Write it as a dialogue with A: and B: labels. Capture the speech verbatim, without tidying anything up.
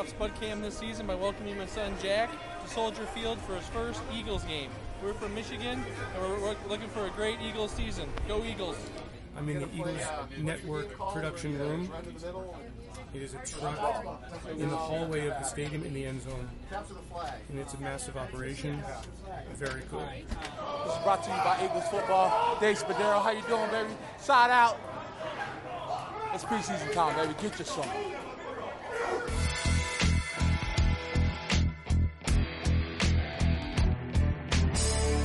A: off Spud Cam this season by welcoming my son Jack to Soldier Field for his first Eagles game. We're from Michigan, and we're, we're looking for a great Eagles season. Go Eagles!
B: I'm in the Eagles Network production room. It is a truck in the hallway of the stadium in the end zone. And it's a massive operation. Very cool.
C: This is brought to you by Eagles Football. Dave Spadaro, how you doing, baby? Side out. It's preseason time, baby. Get your some.